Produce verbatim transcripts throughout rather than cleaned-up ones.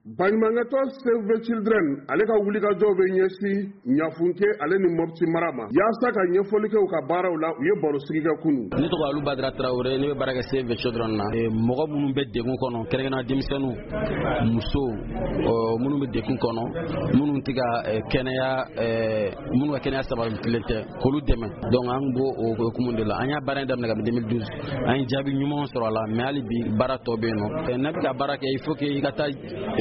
Baɲumankɛtɔn Save the Children ale ka wulikajɔ bɛ ɲɛsin Ɲafunke ale ni Mopti mara ma yaasa ka ɲɛfɔli kɛ u ka baaraw la u ye baro sigi kɛ kunun. Ne tɔgɔ Alu Badara Traoré ne bɛ baara kɛ Save the Children na mɔgɔ minnu bɛ degun kɔnɔ kɛrɛnkɛrɛnnenya denmisɛnninw musow minnu bɛ degun kɔnɔ minnu tɛ ka kɛnɛya minnu ka kɛnɛya sabatilen tɛ k'olu dɛmɛ donc an b'o o hukumu de la an y'a baara in daminɛ kabini deux mille douze an ye jaabi ɲumanw sɔrɔ a la mais hali bi baara tɔ bɛ yen nɔ n'a bɛ ka baara kɛ il faut que i ka taa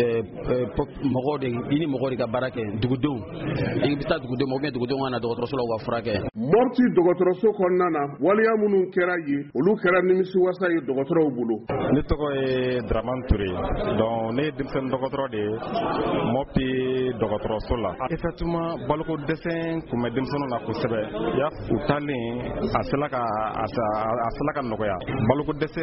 mɔgɔw de i ni mɔgɔw de ka baara kɛ dugudenw i bɛ taa dugudenw ma ou bien dugudenw ka na dɔgɔtɔrɔso la u ka furakɛ. Mopti dɔgɔtɔrɔso kɔnɔna na waleya minnu kɛra yen olu kɛra nimisiwasa ye dɔgɔtɔrɔw bolo. Ne tɔgɔ ye Dramane Touré donc ne ye denmisɛnnin dɔgɔtɔrɔ de ye Mopti dɔgɔtɔrɔso la. Effectivement baloko dɛsɛ kun bɛ denmisɛnninw na kosɛbɛ ya u talen a sela ka a sela ka nɔgɔya baloko dɛsɛ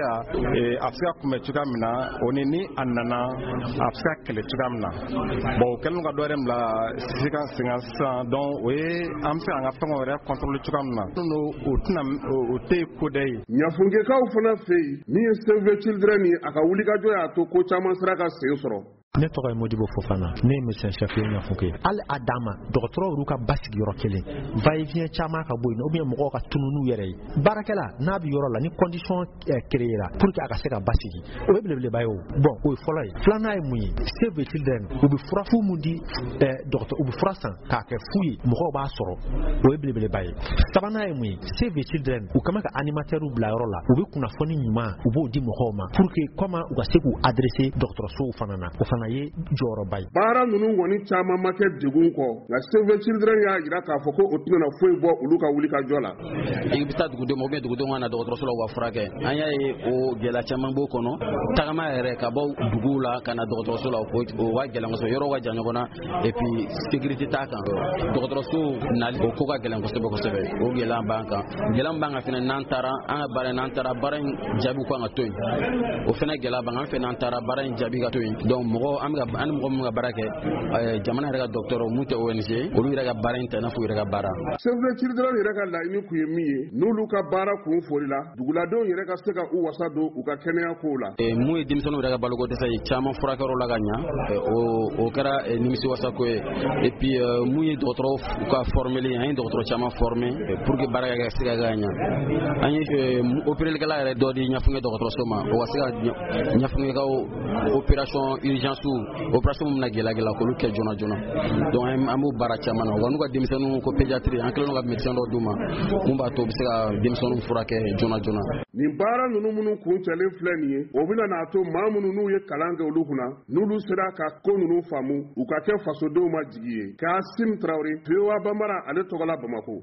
a bɛ se ka kunbɛn cogoya min na o ni ni a nana a bɛ se ka kɛlɛ cogoya min na bon o kɛlen ka dɔ wɛrɛ bila sisan sisan donc o ye an bɛ se an ka fɛnw yɛrɛ contrôler cogoya min na o tɛna o tɛ ko dɛ ye. Ɲafunkekaw fana fɛ yen min ye Save the Children ye a ka wulikajɔ y'a to ko caman sera ka sen sɔrɔ. Ne tɔgɔ ye Modibo Fofana ne ye médecin chef ye Ɲafunke hali a dan ma dɔgɔtɔrɔw y'u ka basigi yɔrɔ kelen va et vient caman ka bɔ yen ou bien mɔgɔw ka tunu n'u yɛrɛ ye baarakɛla n'a bɛ yɔrɔ la ni condition créée la pour que a ka se ka basigi o ye belebeleba ye o bon o ye fɔlɔ ye filanan ye mun ye Save the Children u bɛ fura fu mun di dɔgɔtɔrɔ u bɛ fura san k'a kɛ fu ye mɔgɔw b'a sɔrɔ o ye belebeleba ye sabanan ye mun ye Save the Children u kan ka animateur bila yɔrɔ la u bɛ kunnafoni ɲuman u b'o di mɔgɔw ma pour que comment u ka se k'u adresser dɔgɔtɔrɔsow fana na o fana ye jɔyɔrɔba ye. Baara ninnu kɔni caman ma kɛ degun kɔ nka Save the Children y'a jira k'a fɔ ko o tɛna foyi bɔ olu ka wulikajɔ la. I bɛ taa dugudenw ma ou bien dugudenw ka na dɔgɔtɔrɔso la u ka furakɛ an y'a ye o gɛlɛya caman b'o kɔnɔ tagama yɛrɛ ka bɔ duguw la ka na dɔgɔtɔrɔso la o ka gɛlɛn kosɛbɛ yɔrɔw ka jan ɲɔgɔn na et puis sécurité t'a kan dɔgɔtɔrɔso nali o ko ka gɛlɛn kosɛbɛ kosɛbɛ o gɛlɛya b'an kan gɛlɛya b'an kan fɛnɛ n'an taara an ka baara n'an taara baara in jaabi kan ka to yen o fɛnɛ gɛlɛya b'an kan an fɛ n'an taara baara in jaabi ka to yen donc mɔgɔ an bɛ ka an ni mɔgɔ minnu ka baara kɛ jamana yɛrɛ ka dɔgɔtɔrɔ mun tɛ O N G olu yɛrɛ ka baara in ta i n'a fɔ u yɛrɛ ka baara. Save the Children yɛrɛ ka laɲini kun ye min ye n'olu ka baara kun foli la duguladenw yɛrɛ ka se ka u wasa don u ka kɛnɛya kow la. Mun ye denmisɛnninw yɛrɛ ka baloko dɛsɛ ye caman furakɛyɔrɔ la ka ɲa o kɛra nimisiwasa ko ye et puis mun ye dɔgɔtɔrɔw ka formeli an ye dɔgɔtɔrɔ caman former pour que baara ka se ka ɲa an ye opérelikɛla yɛrɛ dɔ di Ɲafunke dɔgɔtɔrɔso ma o ka se ka Ɲafunkekaw opération urgence opération mun na gɛlɛya gɛlɛya k'olu kɛ joona joona donc an b'o baara caman na wa n'u ka denmisɛnninw ko pédiatrie an kɛlen don ka médecin dɔ d'u ma mun b'a to u bɛ se ka denmisɛnninw furakɛ joona joona. Nin baara ninnu minnu kun cɛlen filɛ nin ye o bɛna n'a to maa minnu n'u ye kalan kɛ olu kunna n'olu sera ka ko ninnu faamu u ka kɛ fasodenw ma jigi ye. Kasim Traoré V O A Banbara ale tɔgɔ la Bamako.